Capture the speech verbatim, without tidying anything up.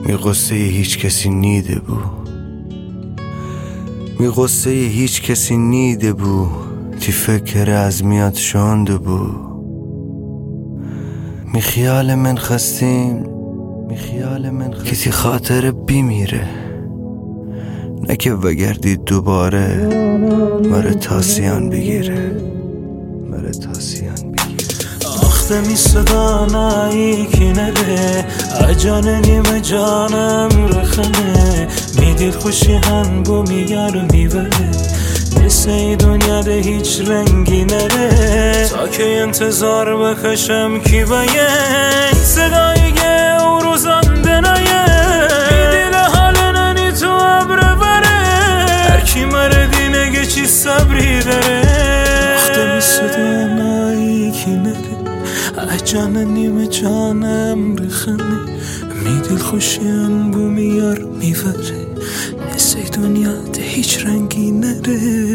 می قصه هیچ کسی نیده بو می قصه هیچ کسی نیده بو تی فکر از میاد شانده بو می خیال من خستیم می خیال من خستیم کسی خاطر بیمیره نکه وگردی دوباره مره تاسیان بگیره مره تاسیان بگیره آخته می صدانایی که نده اجان نیم جانم رخنه می دل خوشی هن بو میار میبره نسه دنیا ده هیچ رنگی نره تا که انتظار بکشم کی باید صدایی که او روزان دنایه می دل حال ننی تو عبر بره هرکی مردی نگه چی صبری داره آخته می صدانایی که نده اجان نیم جانم رخنه می دل خوشیم بو میار میوره نسه دنیا ده هیچ رنگی نره